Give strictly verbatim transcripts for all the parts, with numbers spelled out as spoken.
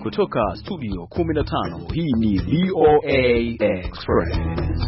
kutoka studio kumi na tano, hii ni V O A Express.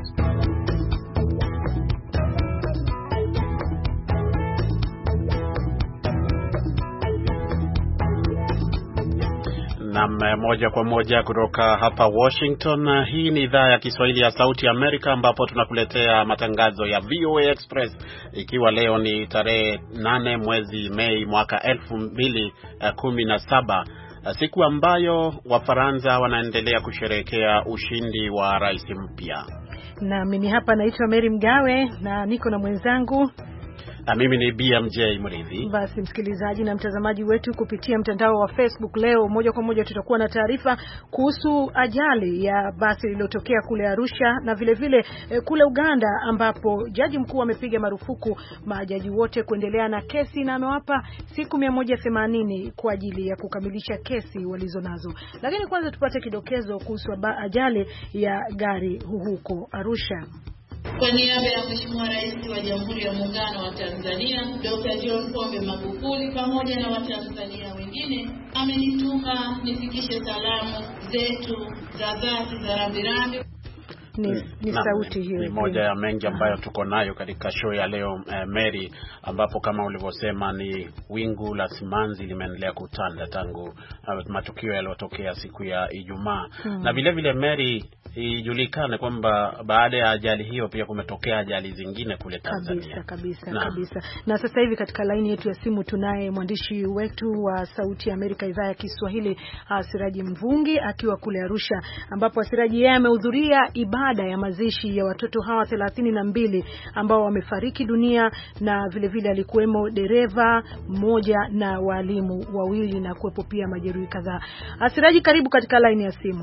Na moja kwa moja kutoka hapa Washington. Hii ni idhaa ya Kiswahili ya Sauti ya Amerika, ambapo tunakuletea matangazo ya V O A Express, ikiwa leo ni tarehe nane mwezi Mei mwaka elfu mbili kumi na saba, siku ambayo Wafaransa wanaendelea kusherehekea ushindi wa rais mpya. Na mimi hapa naitwa Mary Mgawe na niko na mwenzangu na mimi ni B M J Mridhi. Basi msikilizaji na mtazamaji wetu kupitia mtandao wa Facebook, leo moja kwa moja tutakuwa na taarifa kuhusu ajali ya basi lililotokea kule Arusha na vile vile eh, kule Uganda, ambapo jaji mkuu amepiga marufuku majaji wote kuendelea na kesi na amewapa siku mia moja themanini kwa ajili ya kukamilisha kesi walizonazo. Lakini kwanza tupate kidokezo kuhusu ajali ya gari huko Arusha. Kwa niaba ya Mheshimiwa Rais wa Jamhuri ya Muungano wa Tanzania, Doctor John Pombe Magufuli, pamoja na Watanzania wengine, amenituma nifikishe salamu zetu za dhati za rambirambi. Ni, ni sauti hiyo. Ni moja ya mengi ambayo tuko nayo katika show ya leo eh, Mary, ambapo kama ulivyosema ni wingu la simanzi limeendelea kutanda tangu uh, matukio yaliyotokea siku ya Ijumaa. Hmm. Na vile vile Mary, ijulikane kwamba baada ya ajali hiyo pia kumetokea ajali zingine kule Tanzania. Kabisa kabisa na. kabisa. Na sasa hivi katika laini yetu ya simu tunaye mwandishi wetu wa Sauti ya Amerika idhaa ya Kiswahili, Siraji Mvungi, akiwa kule Arusha, ambapo Siraji yeye amehudhuria ibada ya mazishi ya watoto hawa thelathini na mbili ambao wamefariki dunia, na vile vile alikuwemo dereva mmoja na walimu wawili na kuwepo pia majeruhi kadhaa. Siraji, karibu katika laini ya simu.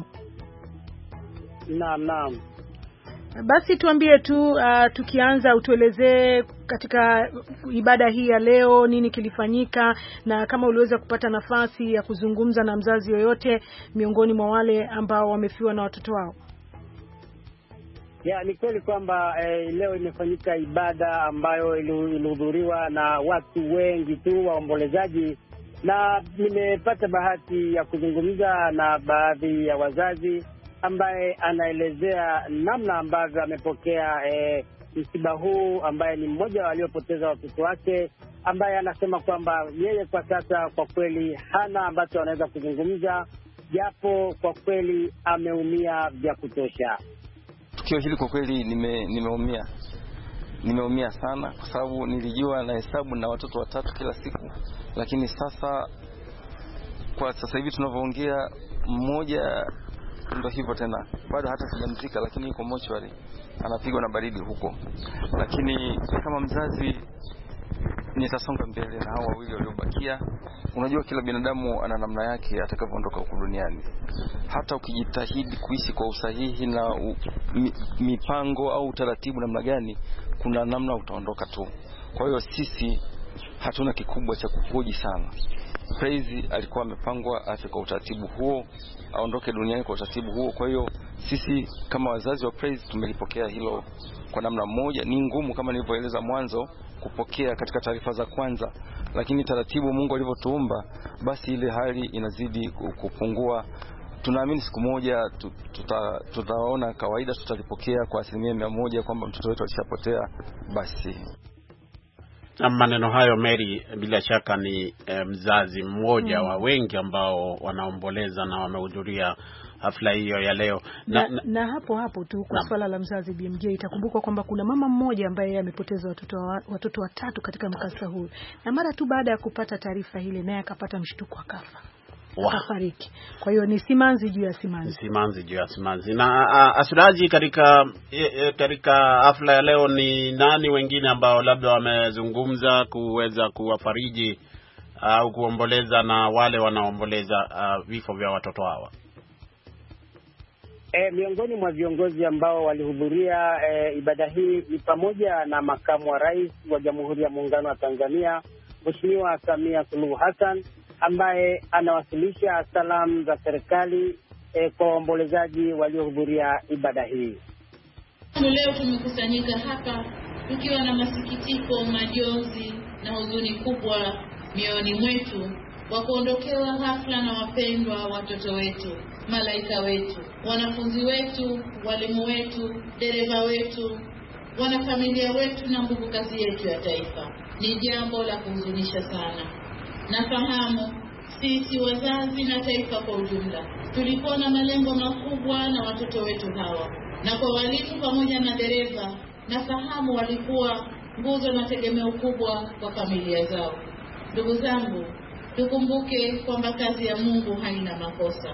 Naam, naam. Basi tuambie tu uh, tukianza utuelezee katika ibada hii ya leo nini kilifanyika, na kama uliweza kupata nafasi ya kuzungumza na mzazi yoyote miongoni mwa wale ambao wamefiwa na watoto wao. Ya, ni kweli kwamba eh, leo imefanyika ibada ambayo ilihudhuriwa na watu wengi tu waombolezaji, na nimepata bahati ya kuzungumza na baadhi ya wazazi ambaye anaelezea namna ambavyo amepokea eh, msiba huu, ambaye ni mmoja waliopoteza watoto wake, ambaye anasema kwamba yeye kwa sasa kwa kweli hana ambacho anaweza kuzungumza, japo kwa kweli ameumia vya kutosha. Tukio hili kwa kweli nime nimeumia. Nimeumia sana kwa sababu nilijua na hesabu na watoto watatu kila siku, lakini sasa kwa sasa hivi tunavyoongea mmoja ndio hivyo tena, bado hata sijamzika, lakini yuko mochwari anapigwa na baridi huko. Lakini kama mzazi nitasonga mbele na hao wawili waliobakia. Unajua kila binadamu ana namna yake atakavyoondoka huko duniani. Hata ukijitahidi kuishi kwa usahihi na u, mi, mipango au taratibu namna gani, kuna namna utaondoka tu. Kwa hiyo sisi hatuna kikubwa cha kuhoji sana. Praise alikuwa amepangwa afe kwa utaratibu huo, aondoke duniani kwa utaratibu huo. Kwa hiyo sisi kama wazazi wa Praise tumelipokea hilo kwa namna moja. Ni ngumu kama nilivyoeleza mwanzo kupokea katika taarifa za kwanza, lakini taratibu Mungu alivyotuumba, basi ile hali inazidi kupungua. Tunaamini siku moja tuta, tutaona kawaida, tutalipokea kwa asilimia mia moja kwamba mtoto wetu alishapotea. Basi na maneno hayo Mary, bila shaka ni eh, mzazi mmoja mm. wa wengi ambao wanaomboleza na wamehudhuria hafla hiyo ya leo. Na, na, na hapo hapo tu kwa swala la mzazi B M J, itakumbuka kwamba kuna mama mmoja ambaye amepoteza watoto watoto watatu katika mkasa huu, na mara tu baada ya kupata taarifa ile naye akapata mshtuko akafa. Wow. Akafariki. Kwa hiyo ni simanzi juu ya simanzi. Simanzi juu ya simanzi. Na Asiraji, katika e, katika hafla ya leo ni nani wengine ambao labda wamezungumza kuweza kuwafariji au uh, kuomboleza na wale wanaomboleza uh, vifo vya watoto hawa? E, miongoni mwa viongozi ambao walihudhuria e, ibada hii ni pamoja na makamu wa rais wa Jamhuri ya Muungano wa Tanzania, Mheshimiwa Samia Suluhu Hassan, ambaye anawasilisha salamu za serikali e, kwa waombolezaji waliohudhuria ibada hii. Leo tumekusanyika hapa tukiwa na masikitiko, majonzi na huzuni kubwa mioyoni mwetu wa kuondokewa ghafla na wapendwa watoto wetu, malaika wetu, wanafunzi wetu, walimu wetu, dereva wetu, wanafamilia wetu na nguvu kazi yetu ya taifa. Ni jambo la kuhuzunisha sana. Nafahamu sisi wazazi na taifa kwa ujumla tulikuwa na malengo makubwa na watoto wetu hawa, na kwa walimu pamoja na dereva nafahamu walikuwa nguzo na tegemeo kubwa kwa familia zao. Ndugu zangu, tukumbuke kwamba kazi ya Mungu haina makosa.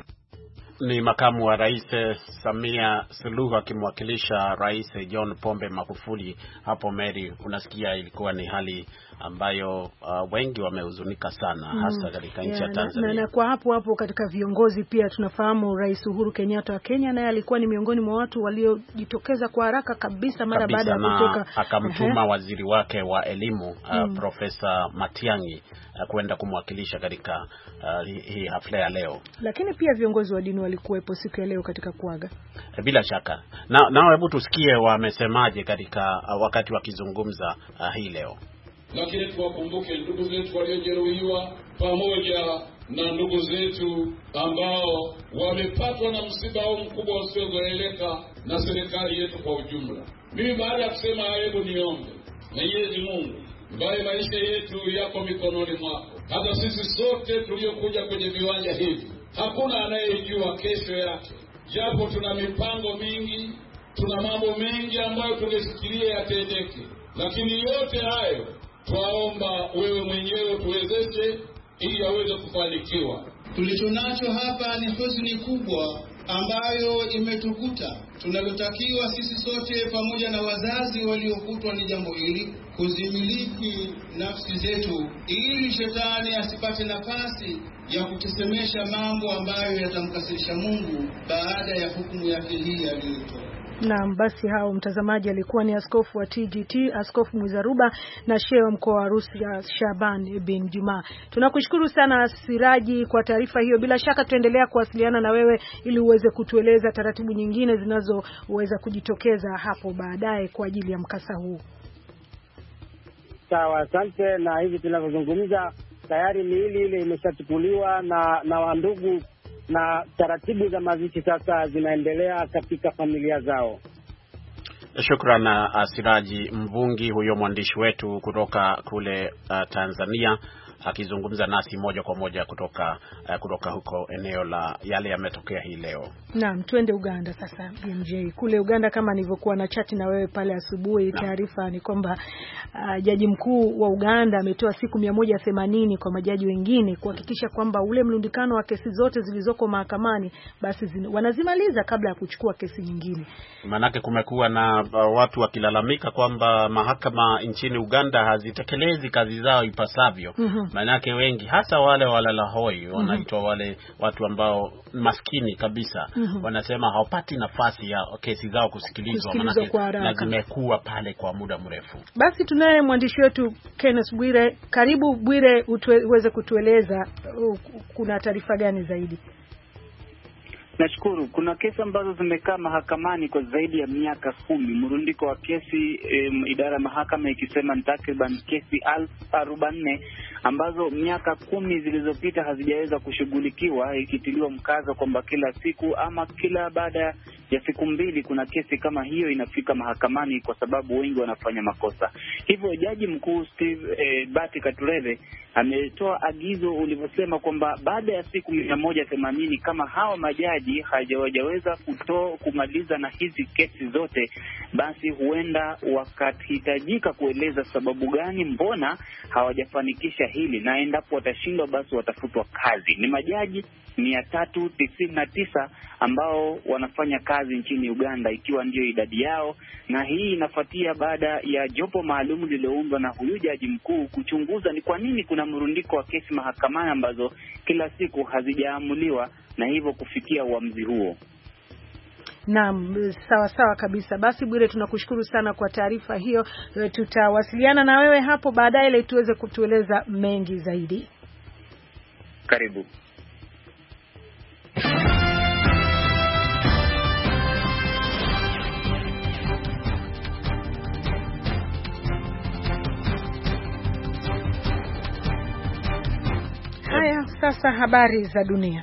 Ni makamu wa rais Samia Suluhu akimwakilisha rais John Pombe Magufuli hapo Mary. Unasikia ilikuwa ni hali ambayo uh, wengi wamehuzunika sana mm. hasa katika nchi ya Tanzania. Na, na, na kwa hapo hapo katika viongozi pia tunafahamu Rais Uhuru Kenyatta wa Kenya naye alikuwa ni miongoni mwa watu waliojitokeza kwa haraka kabisa mara baada ya kutoka, akamtuma uh-huh. waziri wake wa elimu uh, mm. Profesa Matiang'i uh, kwenda kumwakilisha katika uh, hii hafla ya leo. Lakini pia viongozi wa dini walikuwepo siku ya leo katika kuaga. Bila shaka. Na na hebu tusikie wamesemaje katika uh, wakati wakizungumza uh, hii leo. Lakini tuwakumbuke ndugu zetu waliojeruhiwa pamoja na ndugu zetu ambao wamepatwa na msiba huu mkubwa usiozoeleka na serikali yetu kwa ujumla. Mimi baada ya kusema hebu niombe Mwenyezi Mungu ambaye maisha yetu yako mikononi mwako. Hata sisi sote tuliokuja kwenye viwanja hivi, hakuna anayejua kesho yake. Japo tuna mipango mingi, tuna mambo mengi ambayo tungefikiria yatendeke, lakini yote hayo twaomba wewe mwenyewe tuwezeshe ili yaweze kufanikiwa. Tulichonacho hapa ni huzuni kubwa ambayo imetukuta. Tunalotakiwa sisi sote pamoja na wazazi waliokutwa ni jambo hili, kuzimiliki nafsi zetu ili shetani asipate nafasi ya kutesemesha mambo ambayo yatamkasirisha Mungu baada ya hukumu yake hii aliyotoa. Naam, basi hao mtazamaji alikuwa ni askofu wa T G T, Askofu Mwizaruba na shehe wa mkoa wa Arusha Shaban bin Juma. Tunakushukuru sana Siraji kwa taarifa hiyo. Bila shaka tutaendelea kuwasiliana na wewe ili uweze kutueleza taratibu nyingine zinazoweza kujitokeza hapo baadaye kwa ajili ya mkasa huu. Sawa, asante. Na hivi tunavyozungumza tayari miili ile imeshachukuliwa na na wandugu na taratibu za mazishi sasa zinaendelea katika familia zao. Shukrani Siraji Mvungi, huyo mwandishi wetu kutoka kule uh, Tanzania akizungumza nasi moja kwa moja kutoka uh, kutoka huko eneo la yale yametokea hii leo. Naam, twende Uganda sasa B M J. Kule Uganda kama nilivyokuwa na chati na wewe pale asubuhi, taarifa ni kwamba uh, jaji mkuu wa Uganda ametoa siku mia moja themanini kwa majaji wengine kuhakikisha kwamba ule mlundikano wa kesi zote zilizoko mahakamani basi zin, wanazimaliza kabla ya kuchukua kesi nyingine. Manake kumekuwa na uh, watu wakilalamika kwamba mahakama nchini Uganda hazitekelezi kazi zao ipasavyo. Mm-hmm. Manake wengi hasa wale walala hoi wanaitwa mm-hmm. wale watu ambao maskini kabisa mm-hmm. wanasema hawapati nafasi ya kesi zao kusikilizwa, manake na zimekuwa pale kwa muda mrefu. Basi tunaye mwandishi wetu Kenneth Bwire. Karibu Bwire, uweze kutueleza uh, kuna taarifa gani zaidi? Nashukuru. Kuna kesi ambazo zimekaa mahakamani kwa zaidi ya miaka kumi. Mrundiko wa kesi um, idara ya mahakama ikisema ni takriban kesi elfu arobaini ambazo miaka kumi zilizopita hazijaweza kushughulikiwa, ikitiliwa mkazo kwamba kila siku ama kila baada ya siku mbili kuna kesi kama hiyo inafika mahakamani kwa sababu wengi wanafanya makosa. Hivyo jaji mkuu Steve eh, Bati Katurebe ametoa agizo ulivyosema kwamba baada ya siku mia moja themanini kama hawa majaji hawajaweza kutoa kumaliza na hizi kesi zote, basi huenda wakahitajika kueleza sababu gani mbona hawajafanikisha hili, na endapo watashindwa basi watafutwa kazi. Ni majaji mia tatu tisini na tisa ambao wanafanya kazi nchini Uganda, ikiwa ndio idadi yao, na hii inafuatia baada ya jopo maalum lililoundwa na huyu jaji mkuu kuchunguza ni kwa nini kuna mrundiko wa kesi mahakamani ambazo kila siku hazijaamuliwa na hivyo kufikia uamuzi huo. Naam, sawa sawa kabisa. Basi Bwire, tunakushukuru sana kwa taarifa hiyo. Tutawasiliana na wewe hapo baadaye ili tuweze kutueleza mengi zaidi. Karibu. sasa habari za dunia.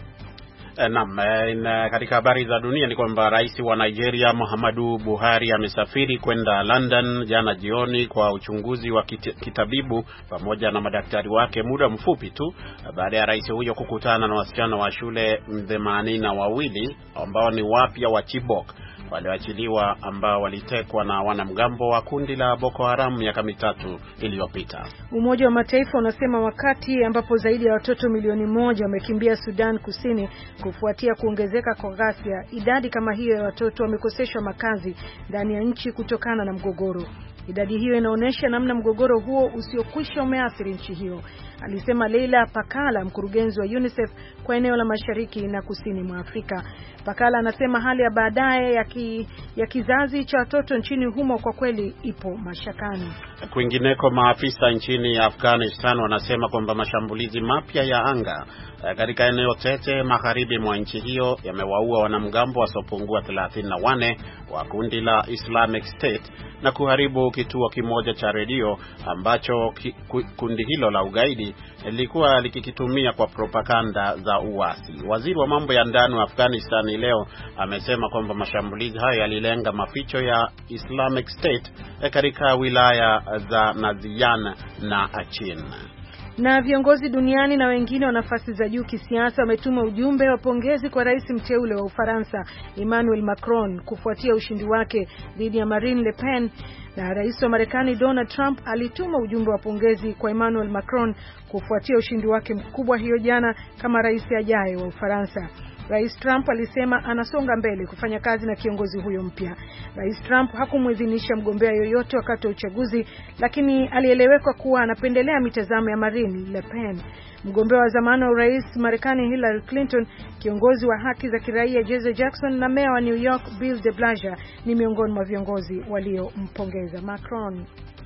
Naam, katika habari za dunia ni kwamba rais wa Nigeria Muhammadu Buhari amesafiri kwenda London jana jioni kwa uchunguzi wa kitabibu pamoja na madaktari wake, muda mfupi tu baada ya rais huyo kukutana na wasichana wa shule themanini na wawili ambao ni wapya wa Chibok walioachiliwa ambao walitekwa na wanamgambo wa kundi la Boko Haram miaka mitatu iliyopita. Umoja wa Mataifa unasema wakati ambapo zaidi ya watoto milioni moja wamekimbia Sudan Kusini kufuatia kuongezeka kwa ghasia, idadi kama hiyo ya watoto wamekoseshwa makazi ndani ya nchi kutokana na mgogoro. Idadi hiyo inaonyesha namna mgogoro huo usiokwisha umeathiri nchi hiyo, alisema Leila Pakala, mkurugenzi wa UNICEF kwa eneo la Mashariki na Kusini mwa Afrika. Pakala anasema hali ya baadaye ya, ki, ya kizazi cha watoto nchini humo kwa kweli ipo mashakani. Kwingineko, maafisa nchini Afghanistan wanasema kwamba mashambulizi mapya ya anga katika eneo tete magharibi mwa nchi hiyo yamewaua wanamgambo wasiopungua thelathini na wanne wa kundi la Islamic State na kuharibu kituo kimoja cha redio ambacho ki, kundi hilo la ugaidi lilikuwa likikitumia kwa propaganda za uasi. Waziri wa mambo ya ndani wa Afghanistan leo amesema kwamba mashambulizi hayo yalilenga maficho ya Islamic State katika wilaya za Nazian na Achin. Na viongozi duniani na wengine wa nafasi za juu kisiasa wametuma ujumbe wa pongezi kwa rais mteule wa Ufaransa Emmanuel Macron kufuatia ushindi wake dhidi ya Marine Le Pen, na rais wa Marekani Donald Trump alituma ujumbe wa pongezi kwa Emmanuel Macron kufuatia ushindi wake mkubwa hiyo jana kama rais ajaye wa Ufaransa. Rais Trump alisema anasonga mbele kufanya kazi na kiongozi huyo mpya. Rais Trump hakumuidhinisha mgombea yoyote wakati wa uchaguzi, lakini alieleweka kuwa anapendelea mitazamo ya Marine Le Pen. Mgombea wa zamani wa rais Marekani Hillary Clinton, kiongozi wa haki za kiraia Jesse Jackson na meya wa New York Bill de Blasio ni miongoni mwa viongozi waliompongeza Macron.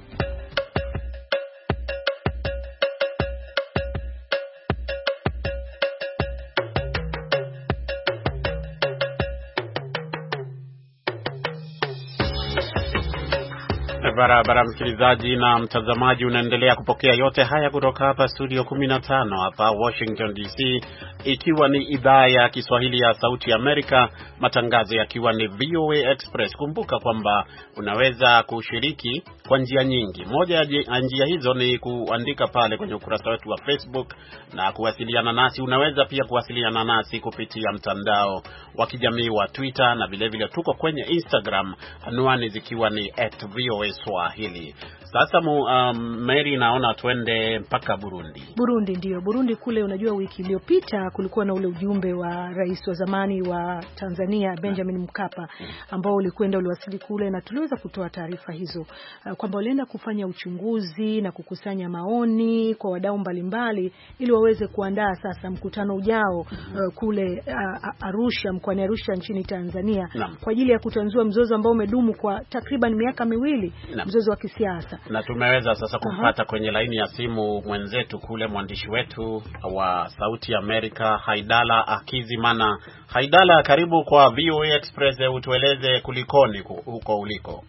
Barabara msikilizaji na mtazamaji, unaendelea kupokea yote haya kutoka hapa studio kumi na tano hapa Washington D C, ikiwa ni idhaa ya Kiswahili ya Sauti ya Amerika, matangazo yakiwa ni V O A Express. Kumbuka kwamba unaweza kushiriki kwa njia nyingi. Moja ya njia hizo ni kuandika pale kwenye ukurasa wetu wa Facebook na kuwasiliana nasi. Unaweza pia kuwasiliana nasi kupitia mtandao wa kijamii wa Twitter, na vile vile tuko kwenye Instagram, anwani zikiwa ni at V O A Swahili. Sasa mu, um, Mary, naona tuende mpaka Burundi. Burundi ndio. Burundi kule, unajua wiki iliyopita kulikuwa na ule ujumbe wa rais wa zamani wa Tanzania Benjamin Mkapa ambao ulikwenda uliwasili kule, na tuliweza kutoa taarifa hizo uh, kwamba walienda kufanya uchunguzi na kukusanya maoni kwa wadau mbalimbali ili waweze kuandaa sasa mkutano ujao uh, kule uh, Arusha, mkoani Arusha nchini Tanzania na kwa ajili ya kutanzua mzozo ambao umedumu kwa takriban miaka miwili, na mzozo wa kisiasa. Na tumeweza sasa kumpata kwenye laini ya simu mwenzetu kule, mwandishi wetu wa Sauti ya Amerika Haidala Akizimana. Haidala, karibu kwa V O A Express, utueleze kulikoni huko uliko.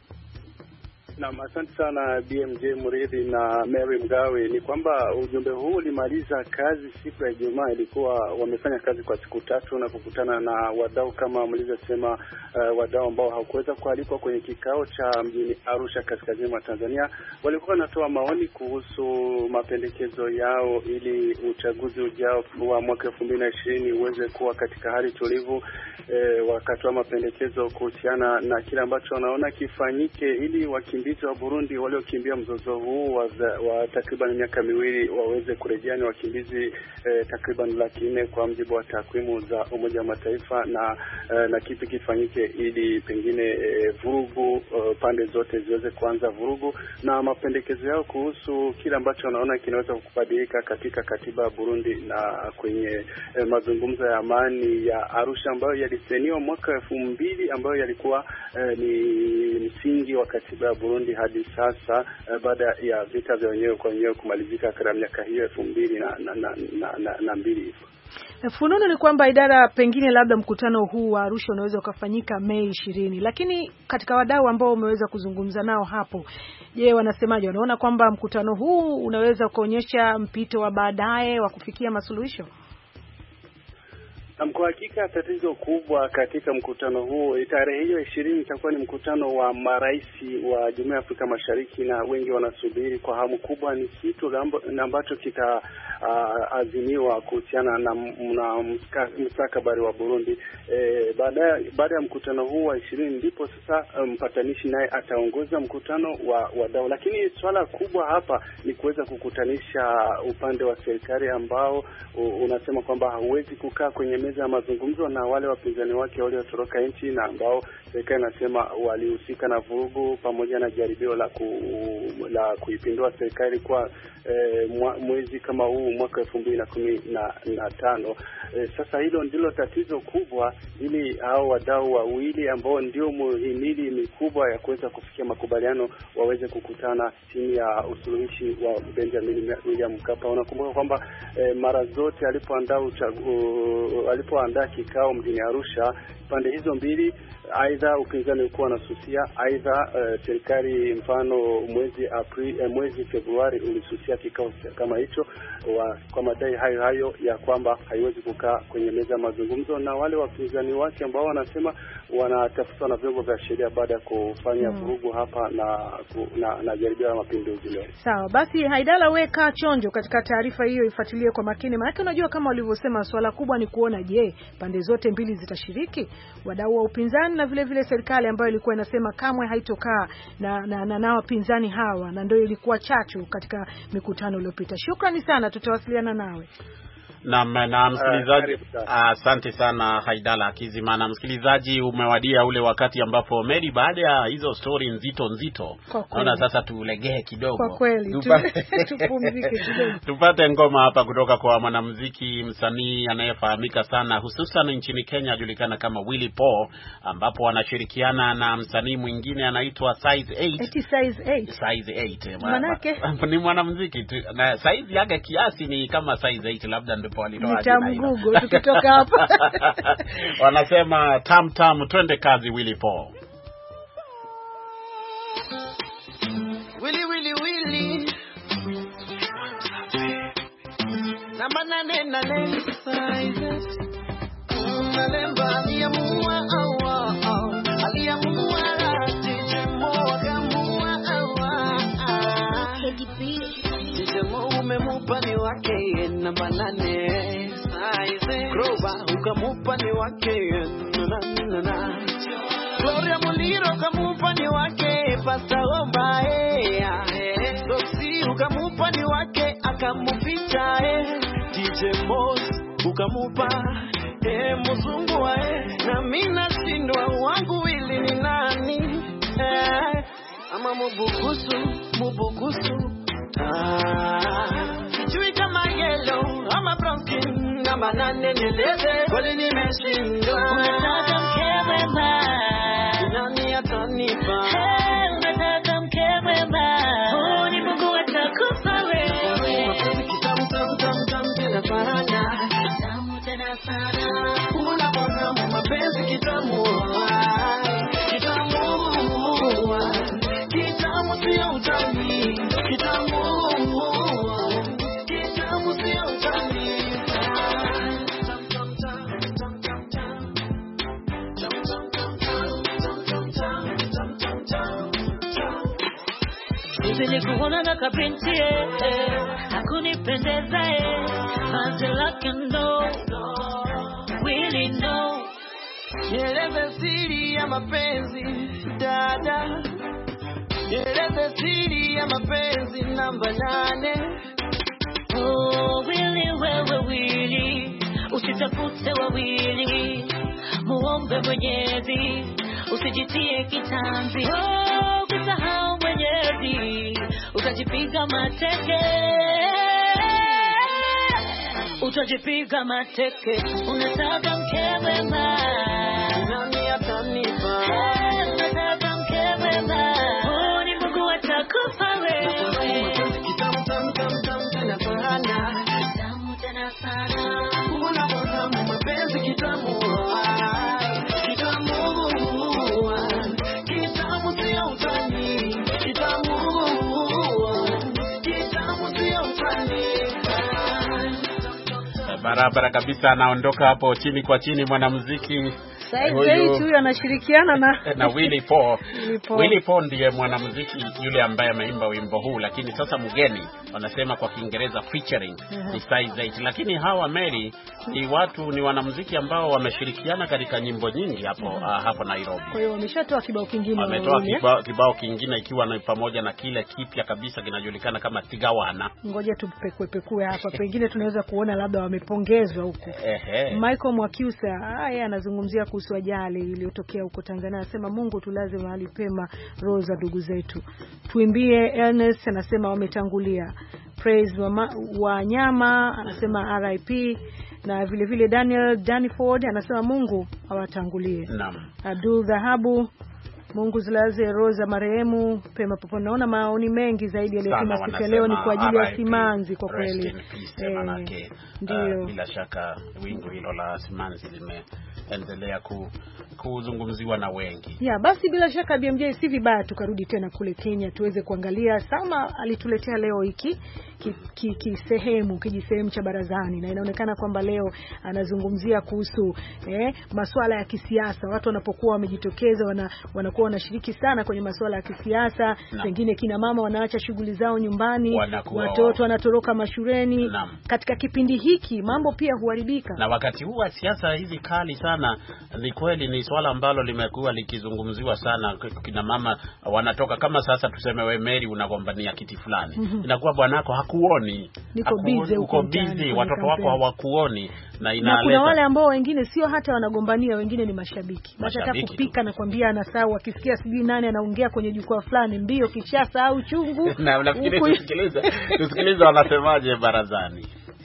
Naam, asante sana B M J Muridhi na Mary Mgawe. Ni kwamba ujumbe huu ulimaliza kazi siku ya Ijumaa. Ilikuwa wamefanya kazi kwa siku tatu na kukutana na wadau kama mlivyosema, uh, wadau ambao hawakuweza kualikwa kwenye kikao cha mjini Arusha kaskazini mwa Tanzania. Walikuwa wanatoa maoni kuhusu mapendekezo yao ili uchaguzi ujao wa mwaka elfu mbili na ishirini uweze kuwa katika hali tulivu. E, wakatoa mapendekezo kuhusiana na kile ambacho wanaona kifanyike ili wakimbizi wa Burundi waliokimbia mzozo huu wa, wa takriban miaka miwili waweze kurejea. Ni wakimbizi eh, takriban laki nne kwa mjibu wa takwimu za Umoja wa Mataifa, na eh, na kipi kifanyike ili pengine eh, vurugu eh, pande zote ziweze kuanza vurugu, na mapendekezo yao kuhusu kile ambacho wanaona kinaweza kubadilika katika katiba ya Burundi na kwenye eh, mazungumzo ya amani ya Arusha ambayo yalisainiwa mwaka elfu mbili ambayo yalikuwa eh, ni msingi wa katiba ya Burundi hadi sasa, uh, baada ya vita vya wenyewe kwa wenyewe kumalizika katika miaka hiyo elfu mbili na na na, na, na mbili. Fununu ni kwamba idara pengine labda mkutano huu wa Arusha unaweza ukafanyika Mei ishirini, lakini katika wadau ambao umeweza kuzungumza nao hapo, je, wanasemaje? Wanaona kwamba mkutano huu unaweza kuonyesha mpito wa baadaye wa kufikia masuluhisho? Kwa hakika tatizo kubwa katika mkutano huo, tarehe hiyo ishirini itakuwa ni mkutano wa maraisi wa Jumuiya ya Afrika Mashariki, na wengi wanasubiri kwa hamu kubwa ni kitu ambacho kitaazimiwa uh, kuhusiana na, na mstakabali wa Burundi. E, baada baada ya mkutano huu wa ishirini ndipo sasa mpatanishi um, naye ataongoza mkutano wa wadau. Lakini swala kubwa hapa ni kuweza kukutanisha upande wa serikali ambao uh, unasema kwamba hauwezi kukaa kwenye meza ya mazungumzo na wale wapinzani wake waliotoroka nchi na ambao serikali inasema walihusika na vurugu pamoja na jaribio la ku, la kuipindua serikali kwa e, mwezi kama huu mwaka elfu mbili na kumi na tano. E, sasa hilo ndilo tatizo kubwa, ili hao wadau wawili ambao ndio muhimili mikubwa ya kuweza kufikia makubaliano waweze kukutana chini ya usuluhishi wa Benjamin William Mkapa. Unakumbuka kwamba e, mara zote alipoandaa uh, alipoandaa kikao mjini Arusha, pande hizo mbili aidha upinzani ulikuwa unasusia, aidha uh, serikali mfano mwezi Aprili eh, mwezi Februari ulisusia kikao kama hicho kwa madai hayo hayo ya kwamba haiwezi kukaa kwenye meza ya mazungumzo na wale wapinzani wake ambao wanasema wanatafutwa na vyombo vya sheria baada ya kufanya vurugu mm. hapa na na, na jaribio la mapinduzi leo. Sawa, basi Haidala, weka chonjo katika taarifa hiyo, ifuatilie kwa makini, maana unajua kama walivyosema swala kubwa ni kuona je, pande zote mbili zitashiriki, wadau wa upinzani na vile vile serikali ambayo ilikuwa inasema kamwe haitokaa na na, na, na wapinzani hawa, na ndio ilikuwa chachu katika mikutano iliyopita. Shukrani sana, tutawasiliana nawe. Na na msikilizaji, asante uh, sana Haidala Akizimana. Msikilizaji, umewadia ule wakati ambapo Mary, baada ya hizo story nzito nzito, naona sasa tulegee kidogo. Kwa kweli tupumzike kidogo. Tupate ngoma hapa kutoka kwa mwanamuziki msanii anayefahamika sana hususan nchini Kenya, julikana kama Willy Paul, ambapo wanashirikiana na msanii mwingine anaitwa Size eight. Eti Size eight. Size eight. Manake ni mwanamuziki na size yake kiasi ni kama Size eight, labda nitamgugo tukitoka hapa. Wanasema tam tam, twende kazi Willy Paul. Willy Willy Willy namba nane nane sizes unalemba aliamua awa aliamua tijemo kamua awa tijemo umemupa ni wake namba nane size Grover ukamupa ni wake na na na Gloria Muliro ukamupa ni wake Pasta Omba eh Sosi ukamupa ni wake akamuficha eh D J Moss ukamupa eh mzungu eh na mimi nashindwa wangu Willy ni nani eh ama mubukusu mubukusu ah sijui kama yellow ama brown namba nane nieleze kwani nimeshindwa unataka mke mwema nani atanipa hey unataka mke mwema huu ni Mungu atakupa wewe mapenzi kitamu tamu tamu tamu tena sana tamu tena sana unapona mapenzi kitamu kitamu kitamu sio utani kitamu kitamu sio utani nilikuona na kabinti eh hakunipendeza eh manzi lake ndo Willy no nieleze siri ya mapenzi dada nieleze siri ya mapenzi namba nane oh Willy wewe Willy usitafute wawili muombe Mwenyezi usijitie kitanzi oh kusahau Mwenyezi utajipiga mateke utajipiga mateke unataka mke mwema nani atanipa unataka mke mwema huu ni Mungu atakupa wewe kitamu tamu tamu tamu tena sana tamu tena sana una Barabara kabisa, anaondoka hapo chini kwa chini mwanamuziki huyu anashirikiana na na Willy Paul. Willy Paul ndiye mwanamuziki yule ambaye ameimba wimbo huu, lakini sasa mgeni wanasema kwa Kiingereza featuring uh-huh. ni Size eight, lakini hawa Mary ni watu ni wanamuziki ambao wameshirikiana katika nyimbo nyingi hapo uh-huh. uh, hapo Nairobi. Kwa hiyo wameshatoa kibao kingine. Wametoa kibao, kibao kingine ikiwa ni pamoja na kile kipya kabisa kinajulikana kama Tigawana. Ngoja tupekue pekue hapa, pengine tunaweza kuona labda wamepongezwa huko. Ehe. Michael Mwakyusa haya anazungumzia kuhusu ajali iliyotokea huko Tanzania, anasema Mungu tulaze mahali pema roho za ndugu zetu. Tuimbie Ernest anasema wametangulia. Praise wa, ma, wa nyama anasema R I P, na vile vile Daniel Daniford anasema Mungu awatangulie. Naam. Abdul Dhahabu, Mungu zilaze roho za marehemu pema popo. Naona maoni mengi zaidi yaliyotuma siku leo ni kwa ajili ya simanzi kwa kweli. Eh, ndio. Uh, bila shaka wingu hilo la simanzi limeendelea ku kuzungumziwa na wengi. Ya, basi bila shaka B M J si vibaya tukarudi tena kule Kenya tuweze kuangalia. Sama alituletea leo hiki kisehemu ki, ki kijisehemu cha barazani, na inaonekana kwamba leo anazungumzia kuhusu eh, masuala ya kisiasa. Watu wanapokuwa wamejitokeza wana, wanakuwa wanashiriki sana kwenye masuala ya kisiasa. Pengine kina mama wanaacha shughuli zao nyumbani, wanakuwa watoto wanatoroka mashuleni. Na katika kipindi hiki mambo pia huharibika. Na wakati huu wa siasa hizi kali sana, ni kweli ni swala ambalo limekuwa likizungumziwa sana. Kina mama wanatoka, kama sasa tuseme wewe Mary unagombania kiti fulani. Mm-hmm. Inakuwa bwanako hakuoni. Niko busy, uko busy, watoto wako hawakuoni, na inaleta. Na kuna wale ambao wengine sio hata wanagombania, wengine ni mashabiki. Hata kupika na kwambia anasahau, akisikia sijui nani anaongea kwenye jukwaa fulani mbio kishasa au chungu. Na unafikiri tusikilize tusikilize wanasemaje barazani.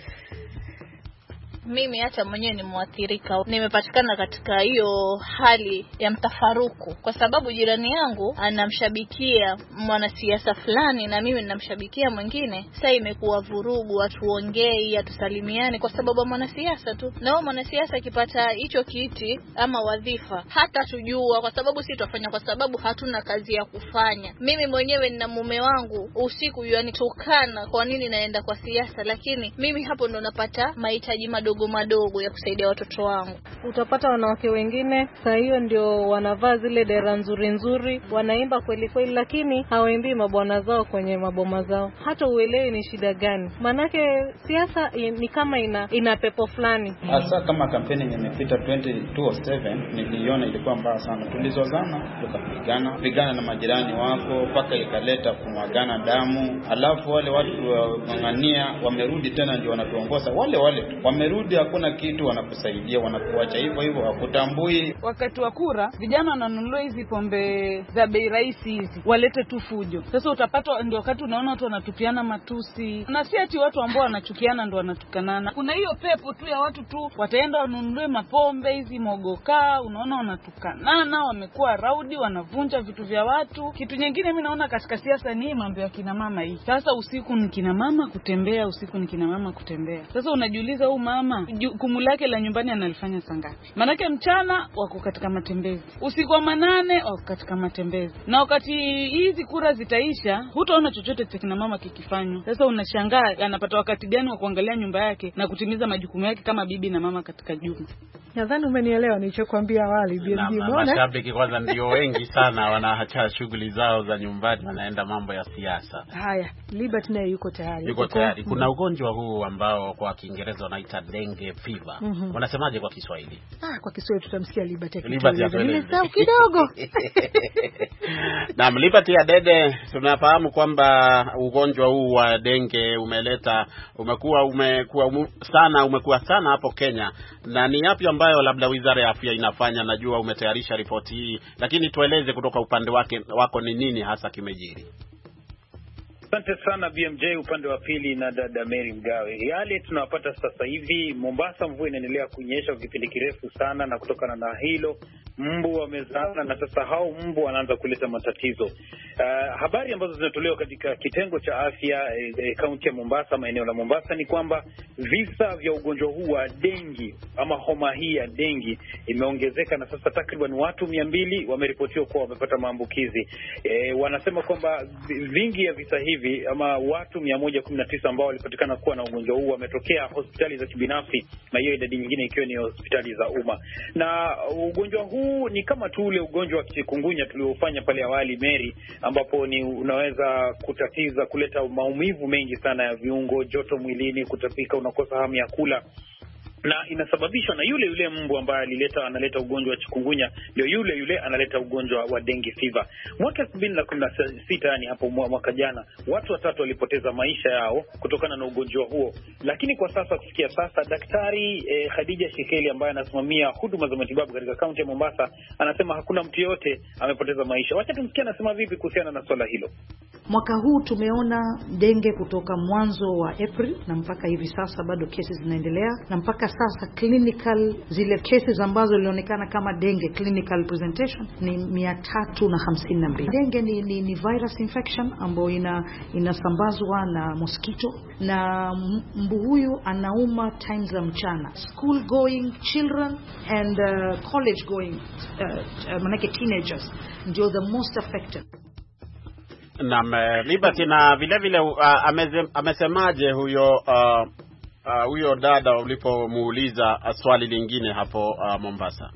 Mimi hata mwenyewe ni muathirika. Nimepatikana katika hiyo hali ya mtafaruku kwa sababu jirani yangu anamshabikia mwanasiasa fulani na mimi ninamshabikia mwingine. Sasa imekuwa vurugu, hatuongei, hatusalimiani kwa sababu mwanasiasa tu. Na huyo mwanasiasa akipata hicho kiti ama wadhifa hata tujua, kwa sababu sisi tutafanya kwa sababu hatuna kazi ya kufanya. Mimi mwenyewe nina mume wangu usiku yanitukana kwa nini naenda kwa siasa, lakini mimi hapo ndo napata mahitaji madogo madogo ya kusaidia watoto wangu. Utapata wanawake wengine saa hiyo ndio wanavaa zile dera nzuri nzuri, wanaimba kweli kweli, lakini hawaimbii mabwana zao kwenye maboma zao. Hata uelewi ni shida gani. Manake siasa ni kama ina ina pepo fulani. Hasa kama kampeni imepita elfu mbili na saba niliona ilikuwa mbaya sana. Tulizozana, tukapigana, pigana na majirani wako mpaka ikaleta kumwagana damu. Alafu wale watu wang'ang'ania wamerudi tena ndio wanatuongoza. Wale wale wamerudi, hakuna kitu wanakusaidia, wanakuacha hivyo hivyo, hakutambui. Wakati wa kura vijana wananunua hizi pombe za bei rahisi hizi, walete tu fujo. Sasa utapata ndio wakati unaona watu wanatupiana matusi, na si ati watu ambao wanachukiana ndio wanatukanana. Kuna hiyo pepo tu ya watu tu wataenda wanunue mapombe hizi mogoka, unaona wanatukanana, wamekuwa raudi, wanavunja vitu vya watu. Kitu nyingine mimi naona katika siasa ni mambo ya kina mama hii. Sasa usiku ni kina mama kutembea, usiku ni kina mama kutembea. Sasa unajiuliza huyu mama jukumu lake la nyumbani analifanya saa ngapi? Manake mchana wako katika matembezi, usiku wa manane wako katika matembezi, na wakati hizi kura zitaisha hutaona chochote cha kina mama kikifanywa. Sasa unashangaa anapata wakati gani wa kuangalia nyumba yake na kutimiza majukumu yake kama bibi na mama katika jumla. Nadhani umenielewa nilichokuambia awali. B M G, unaona mashabiki kwanza ndio wengi sana wanaacha shughuli zao za nyumbani wanaenda mambo ya siasa. Haya, Liberty naye yuko tayari. Yuko tayari. Kuna ugonjwa huu ambao kwa Kiingereza wanaita dengue fever. Mm-hmm. Wanasemaje kwa Kiswahili? Ah, kwa Kiswahili tutamsikia Liberty. Liberty nimesahau kidogo. Na Liberty ya Dede, tunafahamu kwamba ugonjwa huu wa dengue umeleta umekuwa umekuwa ume, sana umekuwa sana hapo Kenya. Na ni yapi ambayo labda Wizara ya Afya inafanya? Najua umetayarisha ripoti hii, lakini tueleze kutoka upande wake wako ni nini hasa kimejiri. Asante sana B M J upande wa pili na dada Mary Mgawe. Yale tunawapata sasa hivi Mombasa, mvua inaendelea kunyesha kwa kipindi kirefu sana, na kutokana na hilo mbu wamezaana na sasa hao mbu wanaanza kuleta matatizo. Uh, habari ambazo zinatolewa katika kitengo cha afya kaunti eh, ya Mombasa, maeneo la Mombasa, ni kwamba visa vya ugonjwa huu wa dengi ama homa hii ya dengi imeongezeka na sasa takriban watu mia mbili wameripotiwa kuwa wamepata maambukizi. Eh, wanasema kwamba vingi ya visa hivi ama watu mia moja kumi na tisa ambao walipatikana kuwa na ugonjwa huu wametokea hospitali za kibinafsi, na hiyo idadi nyingine ikiwa ni hospitali za umma. Na ugonjwa huu ni kama tu ule ugonjwa wa chikungunya tuliofanya pale awali, Mary, ambapo ni unaweza kutatiza, kuleta maumivu mengi sana ya viungo, joto mwilini, kutapika, unakosa hamu ya kula, na inasababishwa na yule yule mbu ambaye alileta analeta ugonjwa wa chikungunya, ndio yule yule analeta ugonjwa wa dengue fever. Mwaka elfu mbili na kumi na sita, yani hapo mwaka jana, watu watatu walipoteza maisha yao kutokana na ugonjwa huo. Lakini kwa sasa, kufikia sasa, daktari eh, Khadija Shikeli ambaye anasimamia huduma za matibabu katika kaunti ya Mombasa anasema hakuna mtu yote amepoteza maisha. Wacha tumsikie anasema vipi kuhusiana na swala hilo. Mwaka huu tumeona dengue kutoka mwanzo wa April na mpaka hivi sasa bado kesi zinaendelea, na mpaka sasa clinical zile cases ambazo zilionekana kama dengue clinical presentation ni mia tatu na hamsini na mbili. Dengue ni, ni, ni virus infection ambayo ina inasambazwa na mosquito, na mbu huyu anauma times za mchana. School going children and uh, college going uh, uh, manake teenagers ndio the most affected. Na Liberty, na vile vile uh, ameze, amesemaje huyo uh, uh, huyo dada ulipomuuliza uh, swali lingine hapo uh, Mombasa?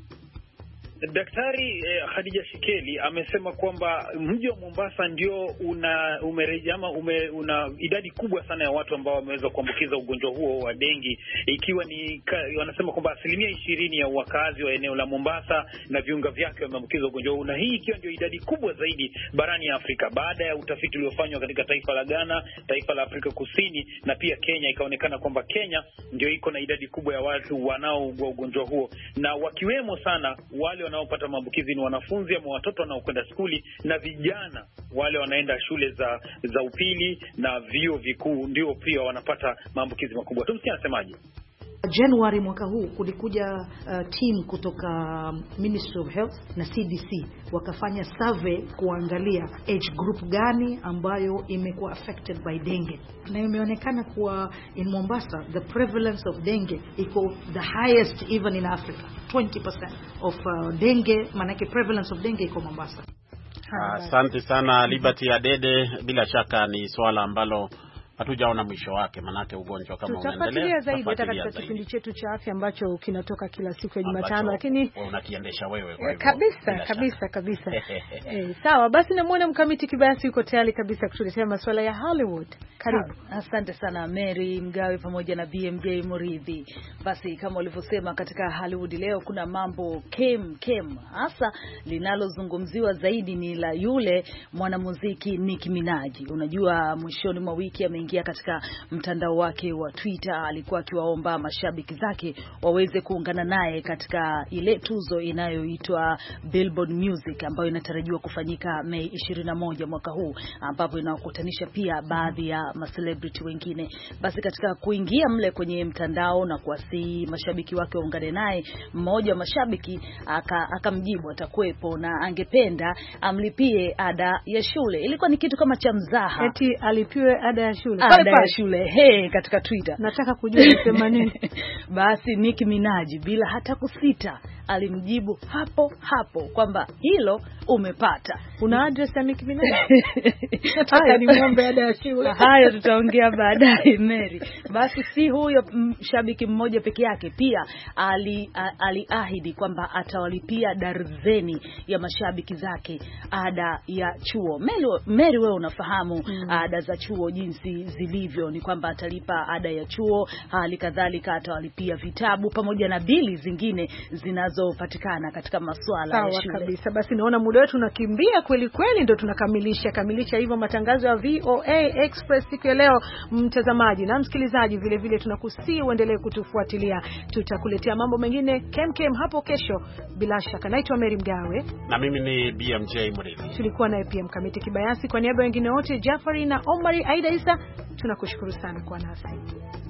Daktari eh, Khadija Shikeli amesema kwamba mji wa Mombasa ndio una umereja ama ume, una idadi kubwa sana ya watu ambao wameweza kuambukiza ugonjwa huo wa dengi, ikiwa ni wanasema kwamba asilimia ishirini ya wakazi wa eneo la Mombasa na viunga vyake wameambukiza ugonjwa huu, na hii ikiwa ndio idadi kubwa zaidi barani Afrika, baada ya utafiti uliofanywa katika taifa la Ghana, taifa la Afrika Kusini na pia Kenya. Ikaonekana kwamba Kenya ndio iko na idadi kubwa ya watu wanaougua ugonjwa huo, na wakiwemo sana wale wanaopata maambukizi ni wanafunzi ama watoto wanaokwenda shule na vijana wale wanaenda shule za za upili na vyuo vikuu, ndio pia wanapata maambukizi makubwa. Tumsikie anasemaje. January mwaka huu kulikuja uh, team kutoka Ministry of Health na C D C wakafanya survey kuangalia age group gani ambayo imekuwa affected by dengue, na imeonekana kuwa in Mombasa the prevalence of dengue iko the highest even in Africa. twenty percent of uh, dengue, manake prevalence of dengue iko Mombasa. Asante uh, sana Liberty Adede. Bila shaka ni swala ambalo hatujaona mwisho wake, manake ugonjwa kama unaendelea. Tutafuatilia zaidi hata katika kipindi chetu cha afya ambacho kinatoka kila siku ya Jumatano, lakini unakiendesha wewe kwa hivyo. Kabisa, kabisa, kabisa. Eh, sawa, basi namuona Mkamiti Kibayasi yuko tayari kabisa kutuletea masuala ya Hollywood. Karibu. Ha, asante sana Mary Mgawe pamoja na B M J Muridhi. Basi kama ulivyosema, katika Hollywood leo kuna mambo kem kem. Hasa linalozungumziwa zaidi ni la yule mwanamuziki Nicki Minaj. Unajua mwishoni mwa wiki ameingia katika mtandao wake wa Twitter, alikuwa akiwaomba mashabiki zake waweze kuungana naye katika ile tuzo inayoitwa Billboard Music ambayo inatarajiwa kufanyika Mei ishirini na moja mwaka huu, ambapo inawakutanisha pia baadhi ya ma celebrity wengine. Basi katika kuingia mle kwenye mtandao na kuwasihi mashabiki wake waungane naye, mmoja wa mashabiki akamjibu aka atakuepo na angependa amlipie ada ya shule. Ilikuwa ni kitu kama cha mzaha. Eti alipiwe ada ya shule. Ada ya shule. Hey, katika Twitter. Nataka kujua nisema nini. Basi Nicki Minaj bila hata kusita alimjibu hapo hapo kwamba hilo umepata. Una address ya Nicki Minaj? Nataka nimwombe ada ya shule. Haya tutaongea baadaye Mary. Basi si huyo shabiki mmoja peke yake, pia ali aliahidi kwamba atawalipia darzeni ya mashabiki zake ada ya chuo. Mary, Mary wewe unafahamu mm. ada za chuo jinsi zilivyo, ni kwamba atalipa ada ya chuo, hali kadhalika atawalipia vitabu pamoja na bili zingine zinazopatikana katika masuala ya shule. Sawa kabisa. Basi naona muda wetu unakimbia kweli kweli, ndio tunakamilisha kamilisha hivyo matangazo ya V O A Express siku ya leo. Mtazamaji na msikilizaji, vile vile tunakusii uendelee kutufuatilia. Tutakuletea mambo mengine kem kem hapo kesho bila shaka. Naitwa Mary Mgawe na mimi ni B M J Muridhi. Tulikuwa naye pia Mkamiti Kibayasi. Kwa niaba ya wengine wote, Jafari na Omari, Aida Isa, tunakushukuru sana kwa nasi.